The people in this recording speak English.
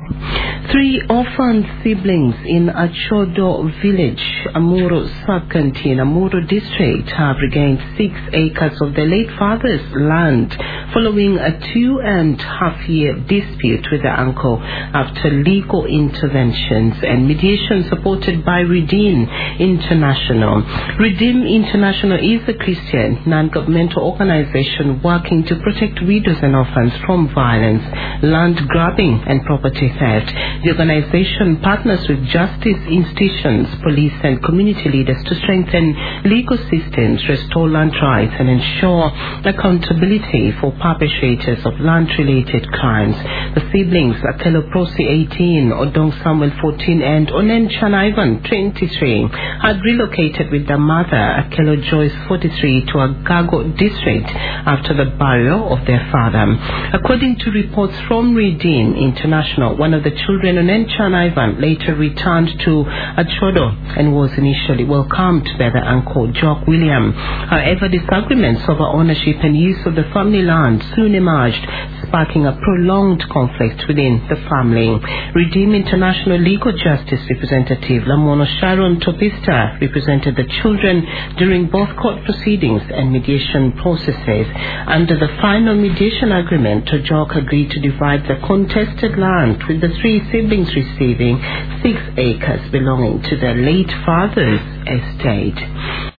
Three orphaned siblings in Achodo village, Amuro sub-canton, Amuro district have regained 6 acres of their late father's land following a 2.5-year dispute with their uncle after legal interventions and mediation supported by Redeem International. Redeem International is a Christian non-governmental organization working to protect widows and orphans from violence, land grabbing and property theft. The organization partners with justice institutions, police and community leaders to strengthen legal systems, restore land rights and ensure accountability for perpetrators of land-related crimes. The siblings, Akelo Prosi 18, Odong Samuel 14 and Onen Chanaivan 23, had relocated with their mother, Akelo Joyce 43, to Agago district after the burial of their father. According to reports from Redeem International, one of the children, Onenchan Ivan, later returned to Achodo and was initially welcomed by their uncle, Jock William. However, disagreements over ownership and use of the family land soon emerged, sparking a prolonged conflict within the family. Redeem International Legal Justice Representative Lamono Sharon Topista represented the children during both court proceedings and mediation processes. Under the final mediation agreement, Jock agreed to divide the contested land, with the three siblings receiving 6 acres belonging to their late father's estate.